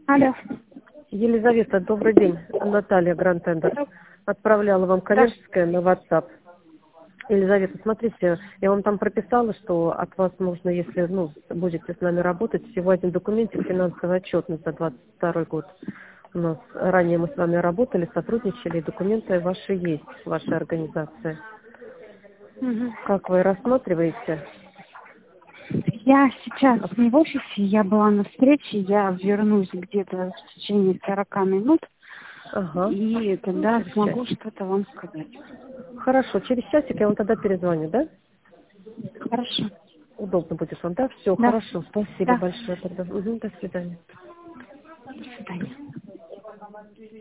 Алло. Елизавета, добрый день. Наталья Грантендер. Отправляла вам Да. коллежское на WhatsApp. Елизавета, смотрите, я вам там прописала, что от вас нужно, если будете с нами работать, всего один документик, финансовый отчетность за 22 год. У нас ранее мы с вами работали, сотрудничали, и документы ваши есть, вашей организации. Мгм. Как вы рассматриваете? Я сейчас не в офисе, я была на встрече, я вернусь где-то в течение 40 минут, Ага. и тогда Через смогу часик. что-то вам сказать. Хорошо, через часик я вам тогда перезвоню, да? Хорошо. Удобно будет вам, да? Все, Да. хорошо. Спасибо Да. большое тогда. До свидания. До свидания.